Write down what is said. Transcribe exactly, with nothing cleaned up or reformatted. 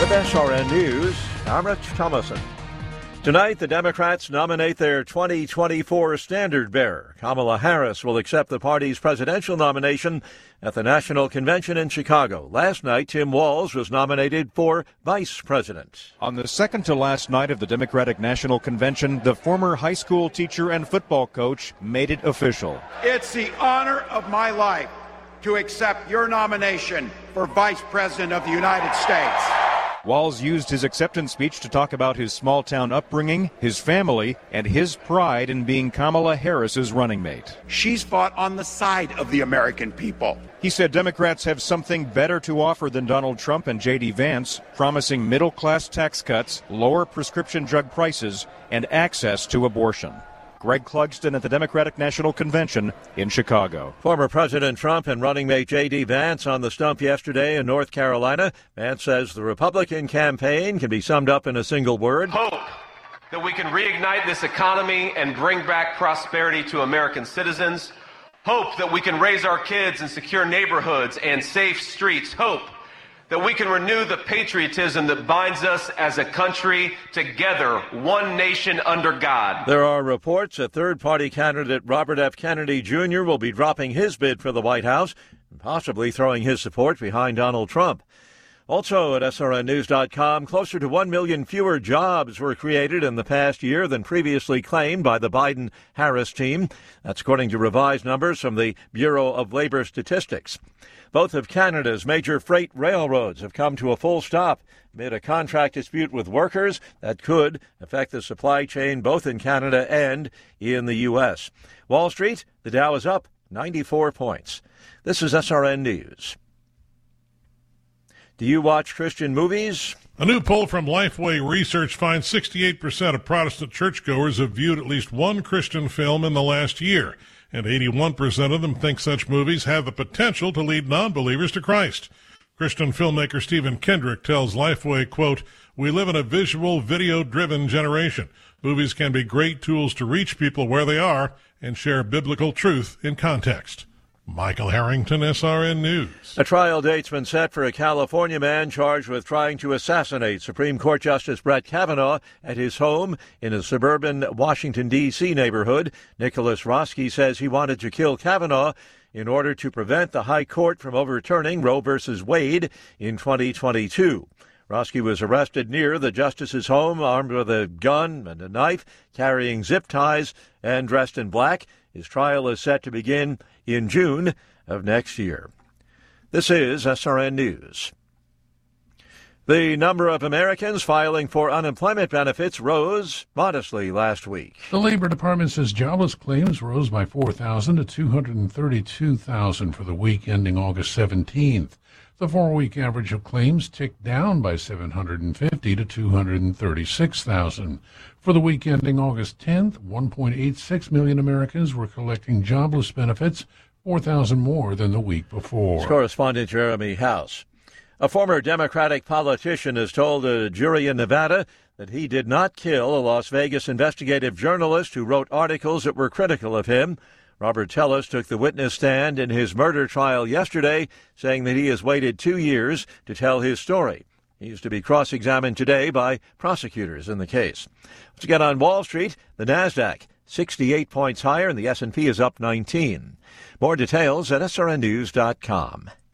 With S R N News, I'm Rich Thomason. Tonight, the Democrats nominate their twenty twenty-four standard bearer. Kamala Harris will accept the party's presidential nomination at the National Convention in Chicago. Last night, Tim Walz was nominated for vice president. On the second to last night of the Democratic National Convention, the former high school teacher and football coach made it official. It's the honor of my life to accept your nomination for vice president of the United States. Walz used his acceptance speech to talk about his small-town upbringing, his family, and his pride in being Kamala Harris's running mate. She's fought on the side of the American people. He said Democrats have something better to offer than Donald Trump and J D Vance, promising middle-class tax cuts, lower prescription drug prices, and access to abortion. Greg Clugston at the Democratic National Convention in Chicago. Former President Trump and running mate J D Vance on the stump yesterday in North Carolina. Vance says the Republican campaign can be summed up in a single word. Hope that we can reignite this economy and bring back prosperity to American citizens. Hope that we can raise our kids in secure neighborhoods and safe streets. Hope that we can renew the patriotism that binds us as a country together, one nation under God. There are reports that third-party candidate Robert F. Kennedy Junior will be dropping his bid for the White House and possibly throwing his support behind Donald Trump. Also at S R N news dot com, closer to one million fewer jobs were created in the past year than previously claimed by the Biden-Harris team. That's according to revised numbers from the Bureau of Labor Statistics. Both of Canada's major freight railroads have come to a full stop amid a contract dispute with workers that could affect the supply chain both in Canada and in the U S. Wall Street, the Dow is up ninety-four points. This is S R N News. Do you watch Christian movies? A new poll from Lifeway Research finds sixty-eight percent of Protestant churchgoers have viewed at least one Christian film in the last year, and eighty-one percent of them think such movies have the potential to lead non-believers to Christ. Christian filmmaker Stephen Kendrick tells Lifeway, quote, "We live in a visual, video-driven generation. Movies can be great tools to reach people where they are and share biblical truth in context." Michael Harrington, S R N News. A trial date's been set for a California man charged with trying to assassinate Supreme Court Justice Brett Kavanaugh at his home in a suburban Washington, D C neighborhood. Nicholas Roski says he wanted to kill Kavanaugh in order to prevent the High Court from overturning Roe versus Wade in twenty twenty-two. Roski was arrested near the justice's home, armed with a gun and a knife, carrying zip ties, and dressed in black. His trial is set to begin in June of next year. This is S R N News. The number of Americans filing for unemployment benefits rose modestly last week. The Labor Department says jobless claims rose by four thousand to two hundred thirty-two thousand for the week ending August seventeenth. The four-week average of claims ticked down by seven hundred fifty to two hundred thirty-six thousand. For the week ending August tenth, one point eight six million Americans were collecting jobless benefits, four thousand more than the week before. Correspondent Jeremy House. A former Democratic politician has told a jury in Nevada that he did not kill a Las Vegas investigative journalist who wrote articles that were critical of him. Robert Tellis took the witness stand in his murder trial yesterday, saying that he has waited two years to tell his story. He is to be cross-examined today by prosecutors in the case. Let's get on Wall Street. The Nasdaq, sixty-eight points higher, and the S and P is up nineteen. More details at S R N news dot com.